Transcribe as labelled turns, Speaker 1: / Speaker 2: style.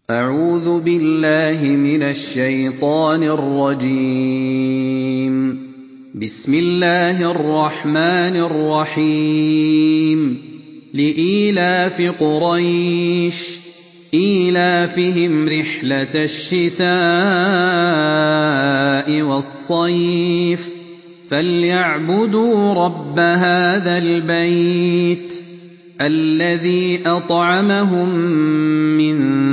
Speaker 1: أعوذ بالله من الشيطان الرجيم. بسم الله الرحمن الرحيم. لإيلاف قريش إيلافهم رحلة الشتاء والصيف فليعبدوا رب هذا البيت الذي أطعمهم من